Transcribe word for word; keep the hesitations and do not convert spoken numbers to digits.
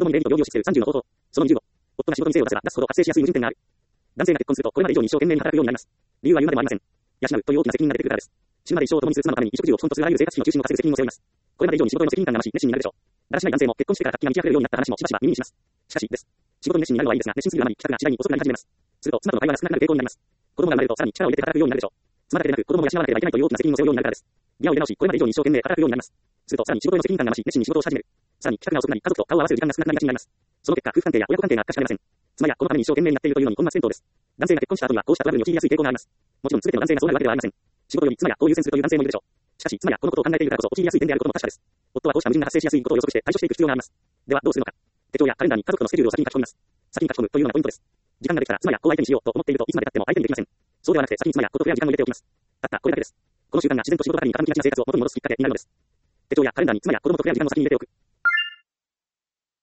供に礼儀と料理をしつけるさんじゅうの方法。そのにじゅうご。夫が仕事に精を出せば出すほど発生しやすい矛盾点がある。男性が結婚するとこれまで以上に一生懸命に働くようになります。理由は言うまでもありません。養うという大きな責任が出てくるからです。死ぬまで一生を共にする妻のために衣食住を基本とするあらゆる生活費の中心を稼ぐ責任を背負います。これまで以上に仕事への責任感が増し、熱心になるでしょう。だらしない男性も結婚してから活気が満ち溢れるようになった話もしばしば耳にします。しかし、です。仕事に熱心になるのはいいですが、熱心すぎるあまり帰宅が次第に遅くなり始めます。すると、妻との会話が少なくなる傾向になります。子供が生まれるとさらに力を入れて働くようになるでしょう。妻だけでなく子供も養わなければいけないという大きな責任を背負うようになるからです。ギアを入れ直し、これまで以上に一生懸命働くようになります。すると、さらに仕事への責任感が増し、熱心に仕事をし始める。さらに帰宅が遅くなり、家族と顔を合わせる時間が少なくなりがちになります。その結果、夫婦関係や親子関係が悪化しかねません。妻や子のために一生懸命になっているというのに本末転倒です。男性が結婚した後にはこうしたトラブルに陥りやすい傾向があります。もちろん全ての男性がそうなるわけではありません。仕事より妻や子を優先するという男性もいるでしょう。しかし、妻や子のことを考えているからこそ陥りやすい点であることも確かです。夫はこうした矛盾が発生しやすいことを予測して対処していく必要があります。では、どうするのか。手帳やカレンダーに家族とのスケジュールを先に書き込みます。先に書き込むというのがポイントです。時間ができたら妻や子を相手にしようと思っているといつまで経っても相手にできません。そうではなくて先に妻や子と触れ合う時間を入れておきます。たったこれだけです。この習慣が自然と仕事ばかりに傾きがちな生活を元に戻すきっかけになるのです。手帳やカレンダーに妻や子供と触れ合う時間を先に入れておく。